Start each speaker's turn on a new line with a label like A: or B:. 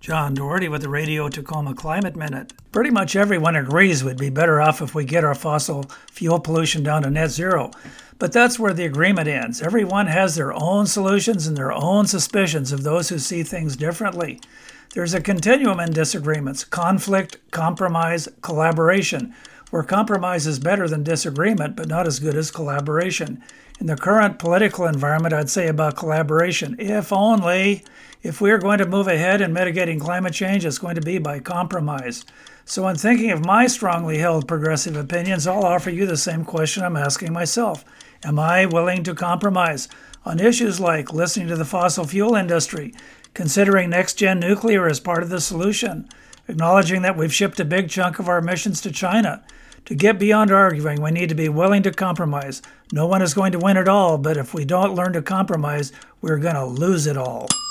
A: John Doherty with the Radio Tacoma Climate Minute. Pretty much everyone agrees we'd be better off if we get our fossil fuel pollution down to net zero. But that's where the agreement ends. Everyone has their own solutions and their own suspicions of those who see things differently. There's a continuum in disagreements: conflict, compromise, collaboration, where compromise is better than disagreement, but not as good as collaboration. In the current political environment, I'd say about collaboration, if we're going to move ahead in mitigating climate change, it's going to be by compromise. So in thinking of my strongly held progressive opinions, I'll offer you the same question I'm asking myself. Am I willing to compromise on issues like listening to the fossil fuel industry, considering next-gen nuclear as part of the solution, acknowledging that we've shipped a big chunk of our emissions to China? To get beyond arguing, we need to be willing to compromise. No one is going to win it all, but if we don't learn to compromise, we're going to lose it all.